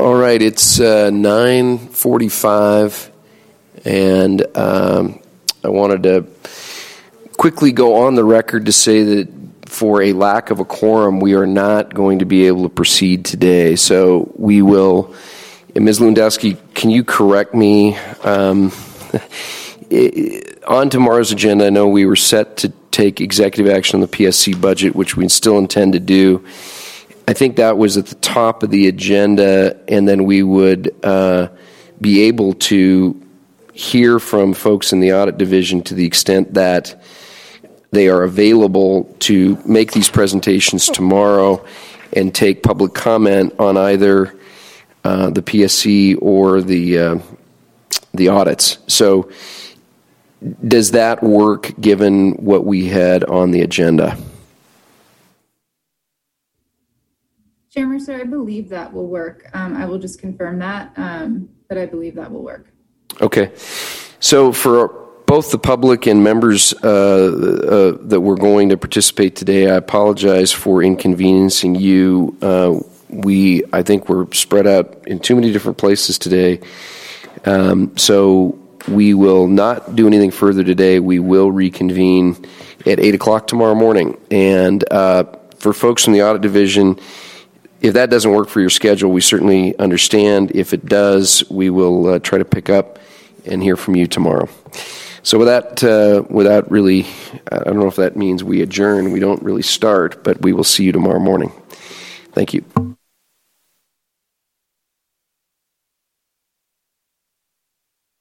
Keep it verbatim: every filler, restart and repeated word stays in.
All right, it's uh, nine forty-five, and um, I wanted to quickly go on the record to say that for a lack of a quorum, we are not going to be able to proceed today. So we will, and Miz Lewandowski, can you correct me? Um, on tomorrow's agenda, I know we were set to take executive action on the P S C budget, which we still intend to do. I think that was at the top of the agenda, and then we would uh, be able to hear from folks in the audit division to the extent that they are available to make these presentations tomorrow and take public comment on either uh, the P S C or the uh, the audits. So does that work given what we had on the agenda? Chair Mercer, I believe that will work. Um, I will just confirm that, um, but I believe that will work. Okay. So for both the public and members uh, uh, that were going to participate today, I apologize for inconveniencing you. Uh, we, I think, were spread out in too many different places today. Um, so we will not do anything further today. We will reconvene at eight o'clock tomorrow morning. And uh, for folks from the audit division, if that doesn't work for your schedule, we certainly understand. If it does, we will uh, try to pick up and hear from you tomorrow. So with that, uh, without really, I don't know if that means we adjourn. We don't really start, but we will see you tomorrow morning. Thank you.